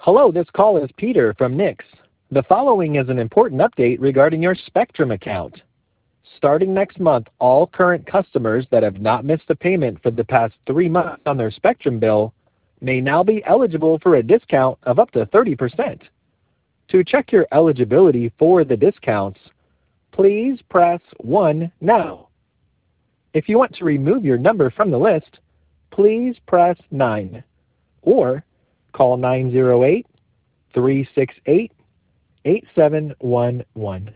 Hello, this call is Peter from Nix. The following is an important update regarding your Spectrum account. Starting next month, all current customers that have not missed a payment for the past 3 months on their Spectrum bill may now be eligible for a discount of up to 30%. To check your eligibility for the discounts, please press 1 now. If you want to remove your number from the list, please press 9 or call 908-368-8711.